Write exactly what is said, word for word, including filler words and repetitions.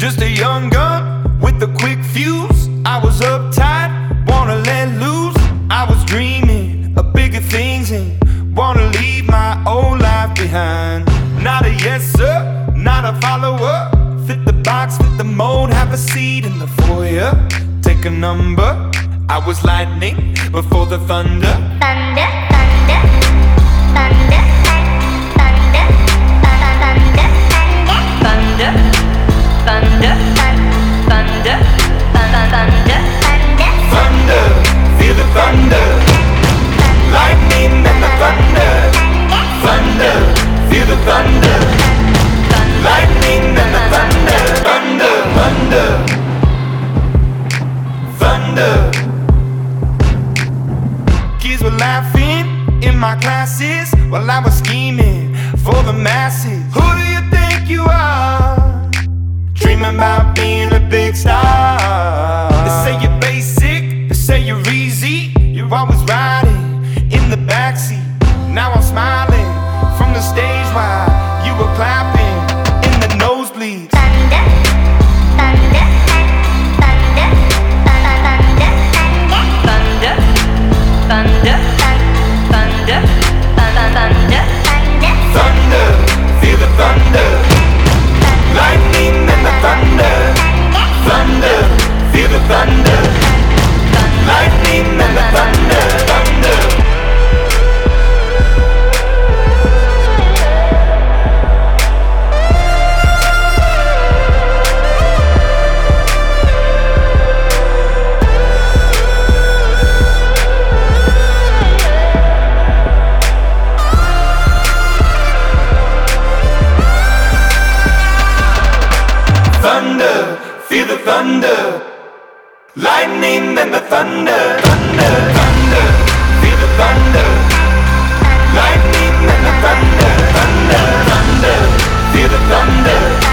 Just a young gun with a quick fuse. I was uptight, wanna let loose. I was dreaming of bigger things and wanna leave my old life behind. Not a yes sir, not a follower. Fit the box, fit the mold, have a seat in the foyer. Take a number. I was lightning before the thunder. Thunder, thunder, thunder, thunder, thunder, thunder, thunder, thunder, thunder, thunder, thunder, feel the thunder, lightning and the thunder, thunder, feel the thunder, lightning and the thunder, thunder, thunder, thunder. Kids were laughing in my classes while I was scheming for the masses. Who do you think you are? Dreaming about being a big star. They say you're basic, they say you're easy. You're always riding in the backseat. Now I'm smiling from the stage while you were clapping in the nosebleeds. thunder, thunder, thunder, thunder, thunder, thunder, thunder, thunder, thunder, feel the thunder, lightning and the thunder, thunder, feel the thunder, lightning and the thunder, thunder. Thunder, feel the thunder, lightning and the thunder, thunder, thunder, feel the thunder, lightning and the thunder, thunder, thunder, feel the thunder.